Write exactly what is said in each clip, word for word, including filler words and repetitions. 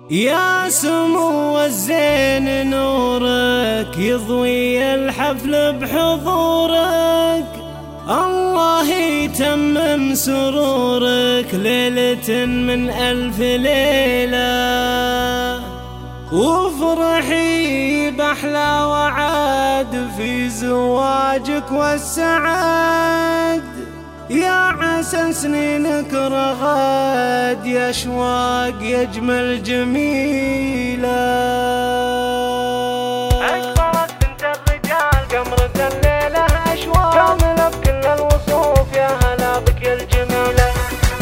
يا سمو الزين نورك يضوي الحفل بحضورك، الله يتمم سرورك ليلة من ألف ليلة، وافرحي بأحلى وعد في زواجك والسعاد، يا عسى سنينك رغد يا أشواق يا أجمل جميلة. أكبرت بنت الرجال قمرة الليلة أشواق كاملة بكل الوصوف، يا هلا بك يا الجميلة.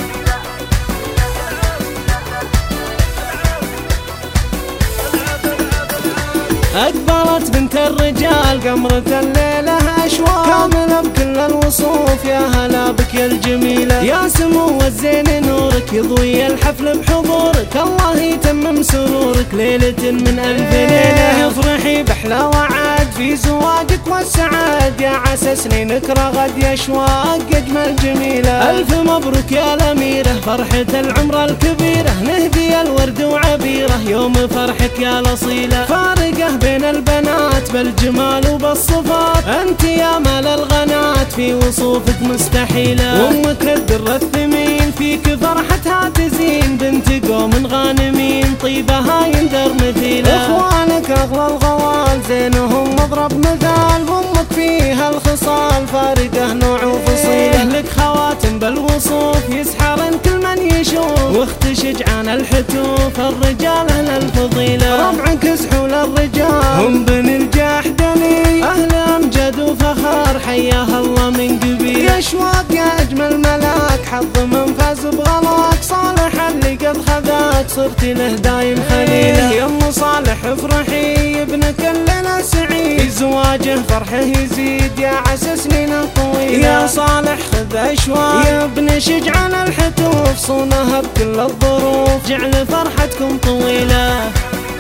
أكبرت بنت الرجال قمرة الليلة أشواق كاملة بكل الوصوف، يا هلا بك يا الجميلة. يا سمو الزين نورك يضوي الحفل بحضورك، الله يتمم سرورك ليلة من ألف ليلة، افرحي بأحلى وعد في زواجك والسعاد، يا عسى سنينك رغد يا أشواق يا أجمل جميلة. ألف مبروك يا الأميرة فرحة العمر الكبيرة، نهدي الورد وعبيرة يوم فرحك يا الأصيلة، فارقة بين البنات بالجمال وبالصفات، أنت يا مال الغنات في وصوفك مستحيلة، وأمك الدر الثمين فيك فرحتها تزين، بنت قوم غانمين طيبها يندر مثيلة، إخوانك أغلى الغوال زينهم مضرب مثال، وأمك فيها الخصال فارقة نوع وفصيلة، لك خواتم بالوصوف يسحرن كل من يشوف، واخت شجعان الحتوف الرجال أهل الفضيلة، ربعك سحول الرجال هم بن الجحدلي، أهل أمجد وفخر حياها الله من قبيل، يا أشواق يا أجمل ملاك حظ من فاز بغلاك، صالح اللي قد خذاك صرت له دايم خليله، يا أم صالح افرحي ابنك لنا سعيد، في زواجه فرحه يزيد يا عسى سنينه طويلة، يا صالح خذ أشواق يا ابن شجعان الحتوف، صونها بكل الظروف جعل فرحتكم طويلة.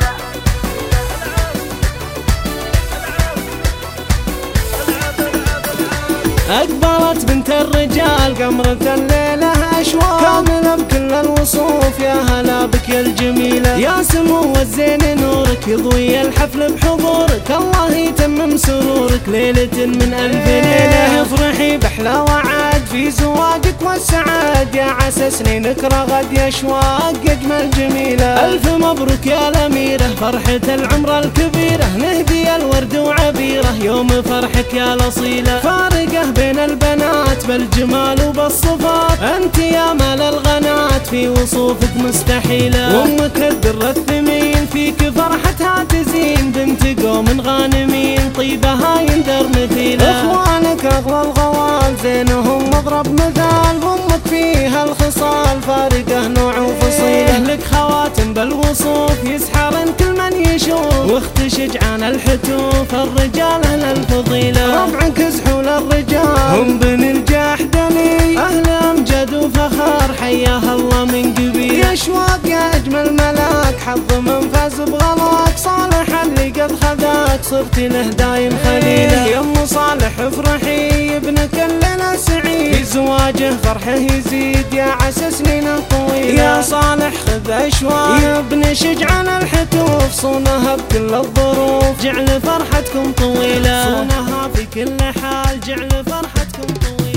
أكبرت بنت الرجال قمرة الليلة أشواق كاملة بكل الوصوف، يا هلا بك يا الجميلة. يا سمو الزين نورك يضوي الحفل بحضورك، الله يتمم سرورك ليلة من ألف ليلة، افرحي بأحلى وعد في زواجك والسعاد، يا عسى سنينك رغد يا أشواق يا أجمل جميلة. ألف مبروك يا الأميرة فرحة العمر الكبيرة، نهدي الورد وعبيرة يوم فرحك يا الأصيلة، فارقة بين البنات بالجمال وبالصفات، أنت يا مال الغنات في وصوفك مستحيلة، وأمك الدر الثمين فيك فرحتها تزين، بنت قوم غانمين طيبها يندر مثيلة، إخوانك أغلى الغوال زينهم مضرب مثال، وأمك فيها الخصال فارقة نوع وفصيلة، لك خواتم بالوصوف يسحرن كل من يشوف، واخت شجعان الحتوف الرجال أهل الفضيلة، ربعك سحول الرجال هم بن الجحدلي، أهل أمجد وفخر حياها الله من قبيل، يا أشواق يا أجمل ملاك حظ من فاز بغلاك، صالح اللي قد خذاك صرت له دايم خليله، يا أم صالح افرحي ابنك لنا سعيد، في زواجه فرحه يزيد يا عسى سنينه طويلة، يا صالح خذ أشواق يا ابن شجعان الحتوف، صونها بكل الظروف جعل فرحتكم طويلة، صونها في كل حال جعل فرحتكم طويلة.